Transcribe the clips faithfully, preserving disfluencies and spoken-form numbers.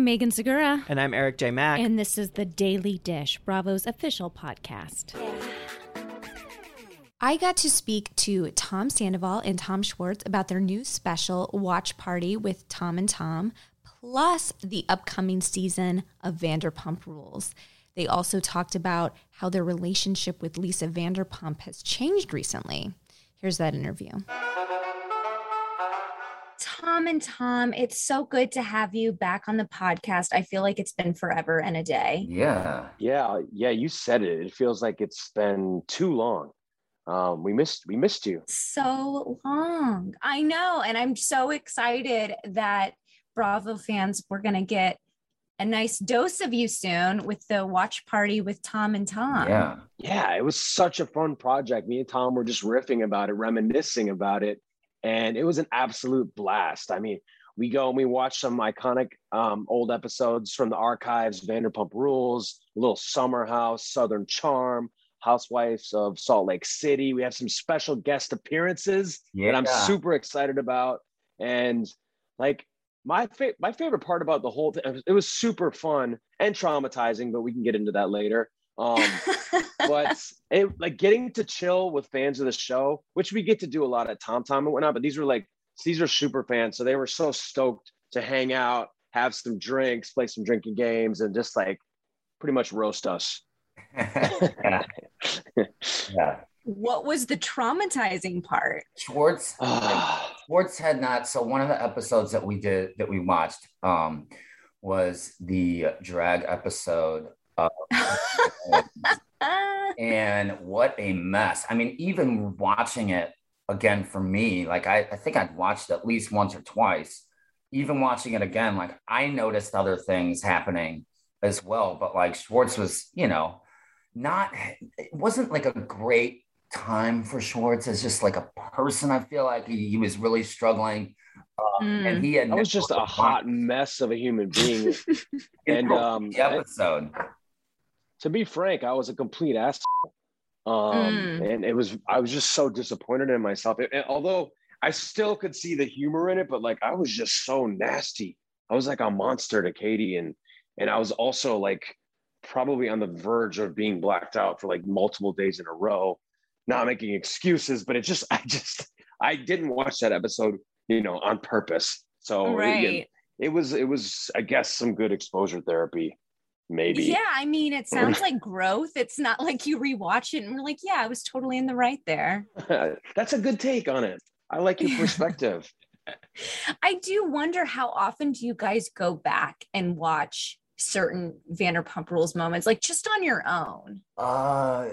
I'm Megan Segura. And I'm Eric J. Mack. And this is The Daily Dish, Bravo's official podcast. I got to speak to Tom Sandoval and Tom Schwartz about their new special, Watch Party with Tom and Tom, plus the upcoming season of Vanderpump Rules. They also talked about how their relationship with Lisa Vanderpump has changed recently. Here's that interview. Tom and Tom, it's so good to have you back on the podcast. I feel like it's been forever and a day. Yeah. Yeah. Yeah. You said it. It feels like it's been too long. Um, we missed, we missed you. So long. I know. And I'm so excited that Bravo fans, we're going to get a nice dose of you soon with the Watch Party with Tom and Tom. Yeah. Yeah. It was such a fun project. Me and Tom were just riffing about it, reminiscing about it. And it was an absolute blast. I mean, we go and we watch some iconic um, old episodes from the archives, Vanderpump Rules, Little Summer House, Southern Charm, Housewives of Salt Lake City. We have some special guest appearances Yeah. that I'm super excited about. And like my fa- my favorite part about the whole thing, it was super fun and traumatizing, but we can get into that later. Um, but it, like getting to chill with fans of the show, which we get to do a lot at Tom Tom and whatnot, but these were like, these are super fans. So they were so stoked to hang out, have some drinks, play some drinking games, and just like pretty much roast us. yeah. yeah. What was the traumatizing part? Schwartz, like, Schwartz had not. So one of the episodes that we did that we watched um, was the drag episode. Of, and what a mess. I mean, even watching it again for me, like I, I think I'd watched it at least once or twice. Even watching it again, like I noticed other things happening as well. But like Schwartz was, you know, not, it wasn't like a great time for Schwartz as just like a person. I feel like he, he was really struggling. Um, mm. And he had I was just a hot mess of a human being. and um, the episode. To be frank, I was a complete asshole. Um, mm. And it was, I was just so disappointed in myself. It, it, although I still could see the humor in it, but like, I was just so nasty. I was like a monster to Katie. And, and I was also like probably on the verge of being blacked out for like multiple days in a row, not making excuses, but it just, I just, I didn't watch that episode, you know, on purpose. So right. it, it was, it was, I guess, some good exposure therapy. Maybe. Yeah, I mean, it sounds like growth. It's not like you rewatch it and we're like, yeah, I was totally in the right there. That's a good take on it. I like your perspective. I do wonder, how often do you guys go back and watch certain Vanderpump Rules moments, like just on your own? Uh,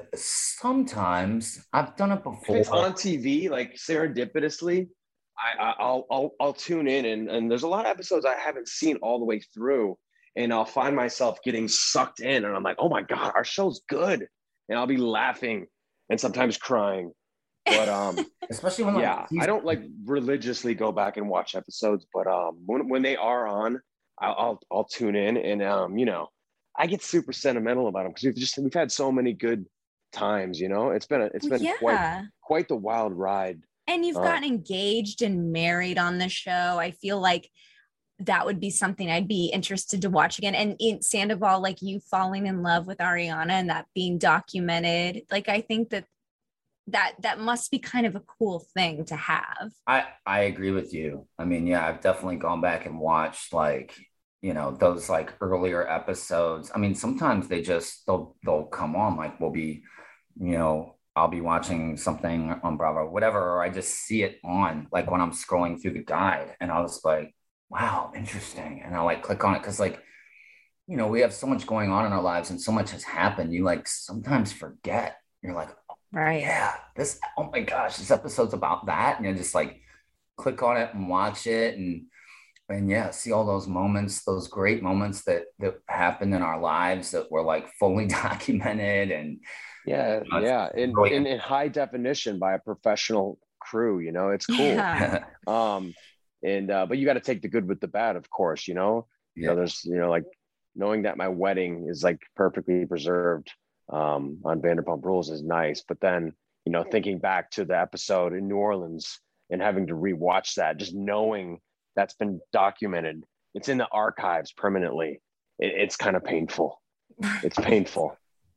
sometimes I've done it before. If it's on T V, like serendipitously, I, I'll I'll I'll tune in, and and there's a lot of episodes I haven't seen all the way through. And I'll find myself getting sucked in and I'm like, oh my God, our show's good. And I'll be laughing and sometimes crying. But um, especially when yeah, I don't like religiously go back and watch episodes, but um, when, when they are on, I'll, I'll, I'll tune in and um, you know, I get super sentimental about them because we've just, we've had so many good times, you know, it's been, a, it's been yeah. quite, quite the wild ride. And you've uh, gotten engaged and married on the show. I feel like that would be something I'd be interested to watch again. And in Sandoval, like you falling in love with Ariana and that being documented, like I think that that that must be kind of a cool thing to have. I, I agree with you. I mean, yeah, I've definitely gone back and watched like, you know, those like earlier episodes. I mean, sometimes they just, they'll, they'll come on, like we'll be, you know, I'll be watching something on Bravo, whatever, or I just see it on like when I'm scrolling through the guide and I was like, wow, interesting. And I'll like click on it because like, you know, we have so much going on in our lives and so much has happened. You like sometimes forget. You're like, oh, right. Yeah, this, oh my gosh, this episode's about that. And you just like click on it and watch it and and yeah, see all those moments, those great moments that that happened in our lives that were like fully documented and yeah, you know, yeah, in, really in in high definition by a professional crew. You know, it's cool. Yeah. um, and uh, but you got to take the good with the bad, of course. You know, yeah. you know, there's you know like knowing that my wedding is like perfectly preserved um, on Vanderpump Rules is nice, but then you know thinking back to the episode in New Orleans and having to rewatch that, just knowing that's been documented it's in the archives permanently. It, it's kind of painful. It's painful.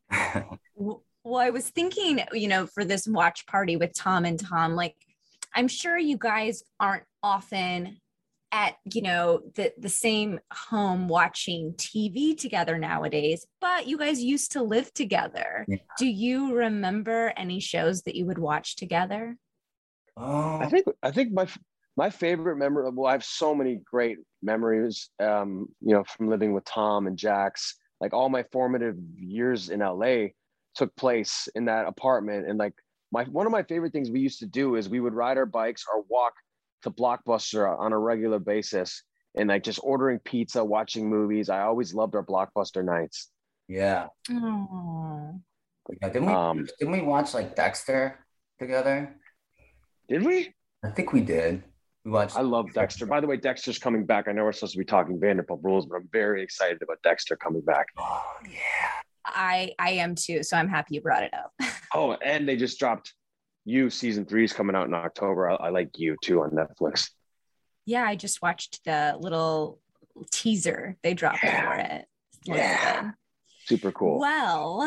Well, I was thinking, you know, for this watch party with Tom and Tom, like, I'm sure you guys aren't often at, you know, the, the same home watching T V together nowadays, but you guys used to live together. Yeah. Do you remember any shows that you would watch together? Oh, I think, I think my, my favorite memory, well, I have so many great memories, um, you know, from living with Tom and Jax. Like all my formative years in L A took place in that apartment. And like my, one of my favorite things we used to do is we would ride our bikes or walk to Blockbuster on a regular basis and like just ordering pizza, watching movies. I always loved our Blockbuster nights. Yeah. Aww. Yeah, didn't we, um, didn't we watch like Dexter together? Did we? I think we did. We watched. I love Dexter. By the way, Dexter's coming back. I know we're supposed to be talking Vanderpump Rules, but I'm very excited about Dexter coming back. Oh, yeah. I I am too, so I'm happy you brought it up. Oh, and they just dropped You season three is coming out in October. I, I like You too on Netflix. Yeah, I just watched the little teaser they dropped yeah. for it. Yeah, good. Super cool. Well,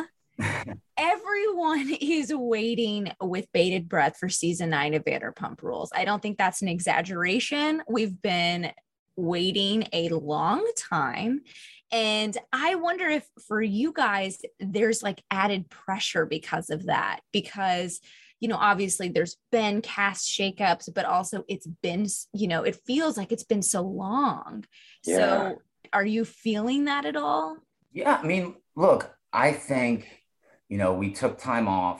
everyone is waiting with bated breath for season nine of Vanderpump Rules. I don't think that's an exaggeration. We've been waiting a long time. And I wonder if for you guys, there's like added pressure because of that, because, you know, obviously there's been cast shakeups, but also it's been, you know, it feels like it's been so long. Yeah. So are you feeling that at all? Yeah. I mean, look, I think, you know, we took time off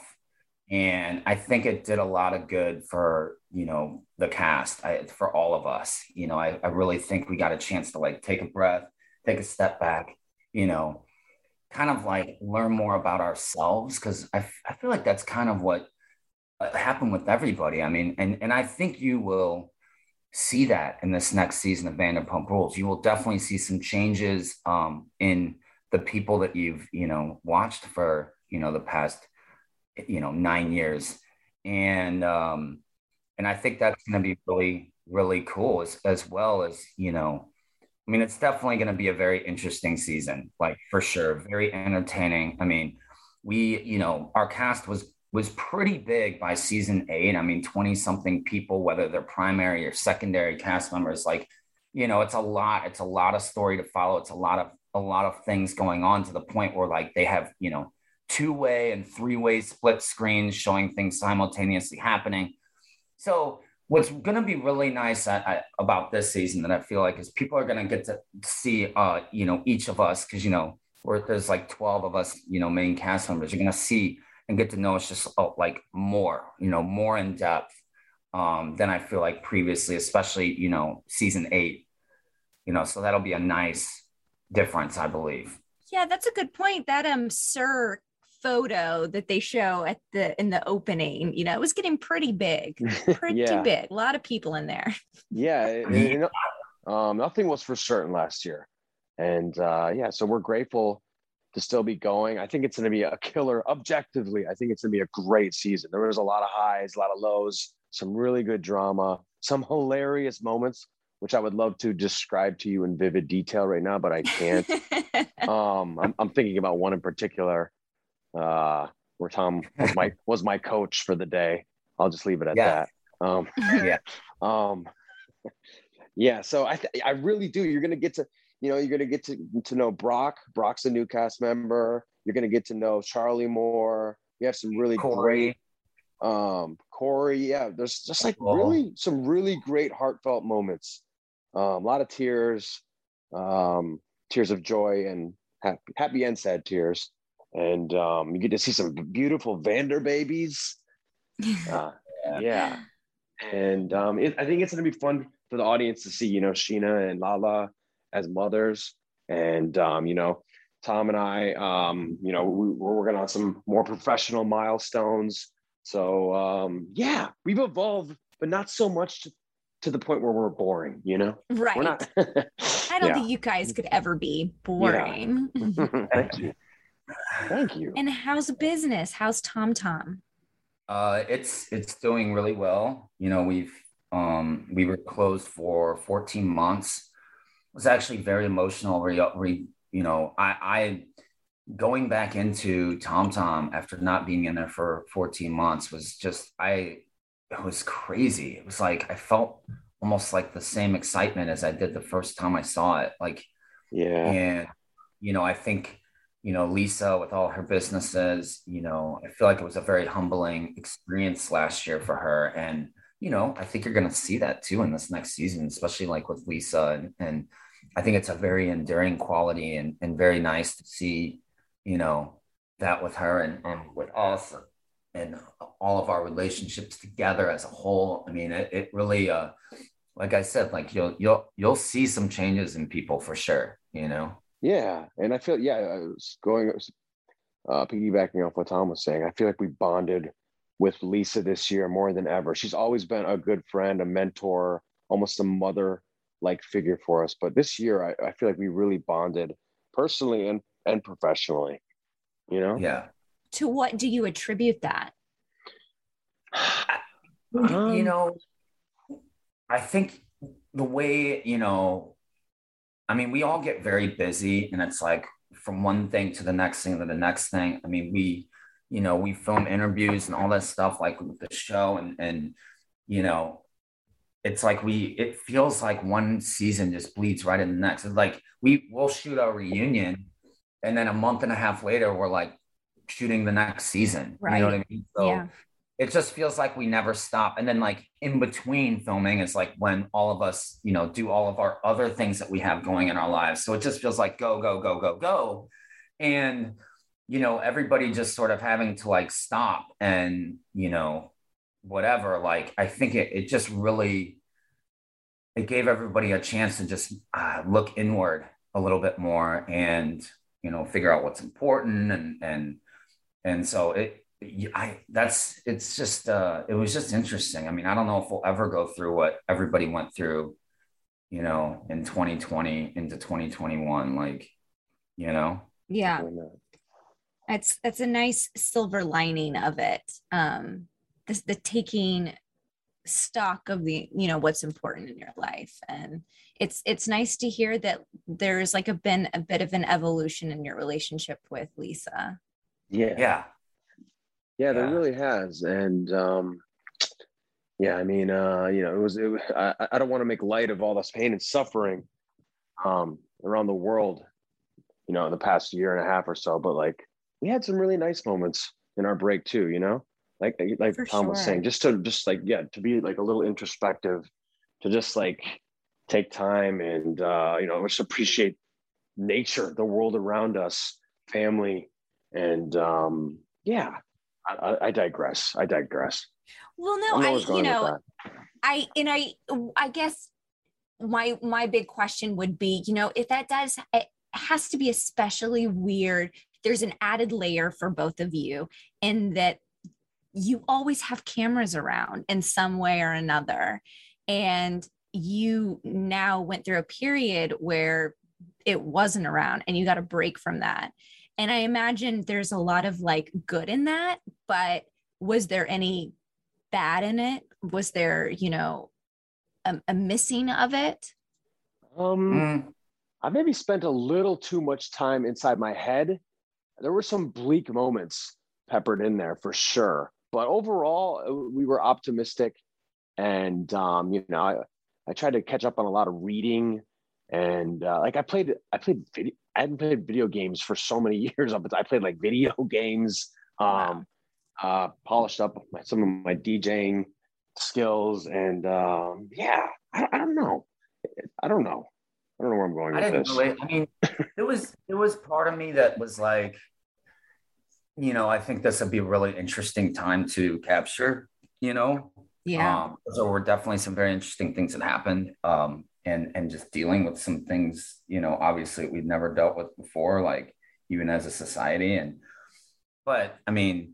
and I think it did a lot of good for, you know, the cast, I, for all of us. You know, I, I really think we got a chance to like take a breath, take a step back, you know, kind of like learn more about ourselves. Cause I, I feel like that's kind of what happened with everybody. I mean, and, and I think you will see that in this next season of Vanderpump Rules. You will definitely see some changes um, in the people that you've, you know, watched for, you know, the past, you know, nine years. And, um, and I think that's going to be really, really cool as, as well as, you know, I mean, it's definitely going to be a very interesting season, like for sure. Very entertaining. I mean, we, you know, our cast was, was pretty big by season eight. I mean, twenty something people, whether they're primary or secondary cast members, like, you know, it's a lot, it's a lot of story to follow. It's a lot of, a lot of things going on to the point where like they have, you know, two-way and three-way split screens showing things simultaneously happening. So what's going to be really nice at, at, about this season that I feel like is people are going to get to see, uh, you know, each of us, because, you know, where there's like twelve of us, you know, main cast members, you're going to see and get to know us just uh, like more, you know, more in depth um, than I feel like previously, especially, you know, season eight, you know, so that'll be a nice difference, I believe. Yeah, that's a good point. That um, Sir photo that they show at the in the opening, you know, it was getting pretty big, pretty yeah. big. A lot of people in there. Yeah, it, it, um, nothing was for certain last year, and uh, yeah, so we're grateful to still be going. I think it's going to be a killer. Objectively, I think it's going to be a great season. There was a lot of highs, a lot of lows, some really good drama, some hilarious moments, which I would love to describe to you in vivid detail right now, but I can't. um, I'm, I'm thinking about one in particular. Uh, where Tom was my was my coach for the day. I'll just leave it at yeah. that. Um, yeah, um, yeah. So I th- I really do. You're gonna get to you know you're gonna get to to know Brock. Brock's a new cast member. You're gonna get to know Charlie Moore. You have some really Corey. great um, Corey. Yeah, there's just like oh. really some really great heartfelt moments. Um, a lot of tears, um, tears of joy and happy, happy and sad tears. And um, you get to see some beautiful Vander babies. Uh, yeah. And um, it, I think it's going to be fun for the audience to see, you know, Sheena and Lala as mothers. And, um, you know, Tom and I, um, you know, we, we're working on some more professional milestones. So, um, yeah, we've evolved, but not so much to, to the point where we're boring, you know? Right. We're not. I don't yeah. think you guys could ever be boring. Yeah. Thank you. Thank you. And how's business? How's Tom Tom? Uh, it's it's doing really well. You know, we've um, we were closed for fourteen months was actually very emotional. Re, re, you know, I, I going back into Tom Tom after not being in there for fourteen months was just, I, it was crazy. It was like, I felt almost like the same excitement as I did the first time I saw it. Like, Yeah. and, you know, I think, you know, Lisa with all her businesses, you know, I feel like it was a very humbling experience last year for her. And, you know, I think you're going to see that too in this next season, especially like with Lisa. And, and I think it's a very enduring quality and, and very nice to see, you know, that with her and, and with us and all of our relationships together as a whole. I mean, it, it really, uh, like I said, like you'll, you'll, you'll see some changes in people for sure, you know? Yeah. And I feel, yeah, I was going, uh, piggybacking off what Tom was saying, I feel like we bonded with Lisa this year more than ever. She's always been a good friend, a mentor, almost a mother-like figure for us. But this year, I, I feel like we really bonded personally and, and professionally, you know? Yeah. To what do you attribute that? Um, you know, I think the way, you know, I mean, we all get very busy and it's like from one thing to the next thing to the next thing. I mean, we, you know, we film interviews and all that stuff like with the show and, and, you know, it's like we, it feels like one season just bleeds right in the next. It's like we will shoot our reunion and then a month and a half later, we're like shooting the next season. Right. You know what I mean? So yeah. It just feels like we never stop. And then like in between filming is like when all of us, you know, do all of our other things that we have going in our lives. So it just feels like go, go, go, go, go. And, you know, everybody just sort of having to like stop and, you know, whatever. Like, I think it, it just really, it gave everybody a chance to just uh, look inward a little bit more and, you know, figure out what's important. And, and, and so it, I that's it's just uh it was just interesting. I mean, I don't know if we'll ever go through what everybody went through, you know, in twenty twenty into twenty twenty-one, like, you know. Yeah. It's that's a nice silver lining of it. Um the, the taking stock of the, you know, what's important in your life. And it's it's nice to hear that there's like a been a bit of an evolution in your relationship with Lisa. Yeah. Yeah. Yeah, there yeah. really has. And um, yeah, I mean, uh, you know, it was, it, I, I don't want to make light of all this pain and suffering um, around the world, you know, in the past year and a half or so, but like we had some really nice moments in our break too, you know, like, like For Tom sure. was saying, just to just like, yeah, to be like a little introspective, to just like take time and, uh, you know, just appreciate nature, the world around us, family. And um, yeah. I, I digress. I digress. Well, no, I, I you know, I, and I, I guess my, my big question would be, you know, if that does, it has to be especially weird. There's an added layer for both of you in that you always have cameras around in some way or another. And you now went through a period where it wasn't around and you got a break from that. And I imagine there's a lot of like good in that, but was there any bad in it? Was there, you know, a, a missing of it? Um, mm. I maybe spent a little too much time inside my head. There were some bleak moments peppered in there for sure. But overall, we were optimistic. And, um, you know, I, I tried to catch up on a lot of reading. And uh, like I played, I played video. I hadn't played video games for so many years, but I played like video games, um, wow. uh, polished up my, some of my DJing skills, and um, yeah, I, I don't know, I don't know, I don't know where I'm going I with didn't this. Really, I mean, it was it was part of me that was like, you know, I think this would be a really interesting time to capture, you know, yeah. Um, so were definitely some very interesting things that happened. Um, and and just dealing with some things, you know, obviously we've never dealt with before, like even as a society. And but I mean,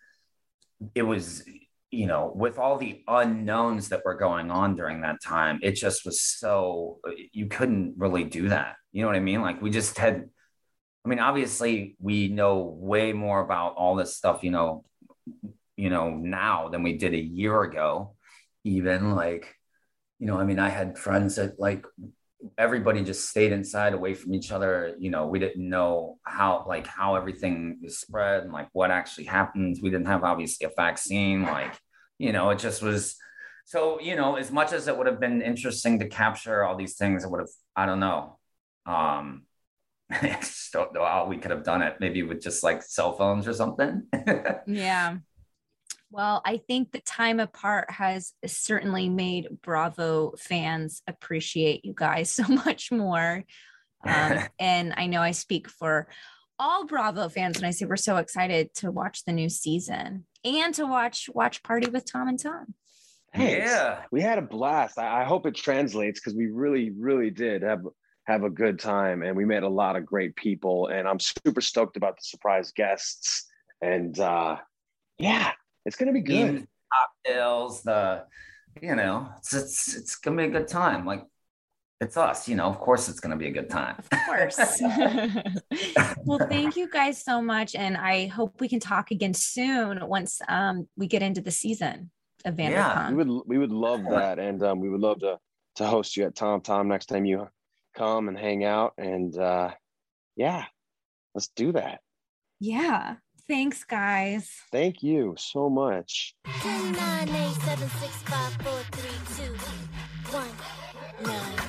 it was, you know, with all the unknowns that were going on during that time, it just was so, you couldn't really do that. You know what I mean? Like we just had, I mean, obviously we know way more about all this stuff, you know, you know, now than we did a year ago, even like, you know, I mean, I had friends that like everybody just stayed inside away from each other. You know, we didn't know how, like how everything is spread and like what actually happens. We didn't have obviously a vaccine, like, you know, it just was. So, you know, as much as it would have been interesting to capture all these things, it would have, I don't know. Um, I just don't know how we could have done it. Maybe with just like cell phones or something. Yeah. Well, I think the time apart has certainly made Bravo fans appreciate you guys so much more. Um, and I know I speak for all Bravo fans when I say we're so excited to watch the new season and to watch Watch Party with Tom and Tom. Thanks. Yeah. We had a blast. I, I hope it translates because we really, really did have have a good time, and we met a lot of great people. And I'm super stoked about the surprise guests. And uh, yeah, it's gonna be good. Teams, cocktails, the, you know, it's it's it's gonna be a good time. Like, it's us, you know. Of course, it's gonna be a good time. Of course. Well, thank you guys so much, and I hope we can talk again soon once um, we get into the season of Vanderpump. Yeah, we would we would love that, and um, we would love to to host you at Tom Tom next time you come and hang out. And uh, yeah, let's do that. Yeah. Thanks, guys. Thank you so much. ten, nine, eight, seven, six, five, four, three, two, one, nine.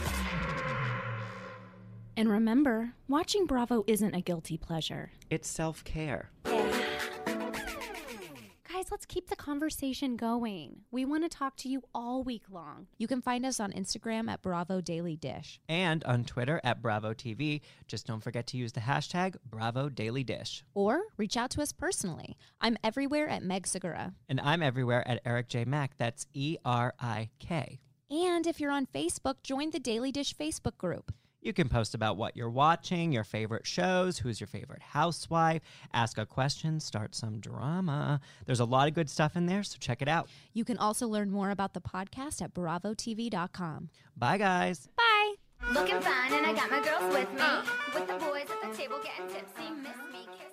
And remember, watching Bravo isn't a guilty pleasure. It's self-care. Guys, let's keep the conversation going. We want to talk to you all week long. You can find us on Instagram at Bravo Daily Dish. And on Twitter at Bravo T V. Just don't forget to use the hashtag Bravo Daily Dish. Or reach out to us personally. I'm everywhere at Meg Segura. And I'm everywhere at Eric J. Mack. That's E R I K. And if you're on Facebook, join the Daily Dish Facebook group. You can post about what you're watching, your favorite shows, who's your favorite housewife, ask a question, start some drama. There's a lot of good stuff in there, so check it out. You can also learn more about the podcast at bravo t v dot com. Bye, guys. Bye. Looking fine, and I got my girls with me. With the boys at the table getting tipsy. Miss me, kiss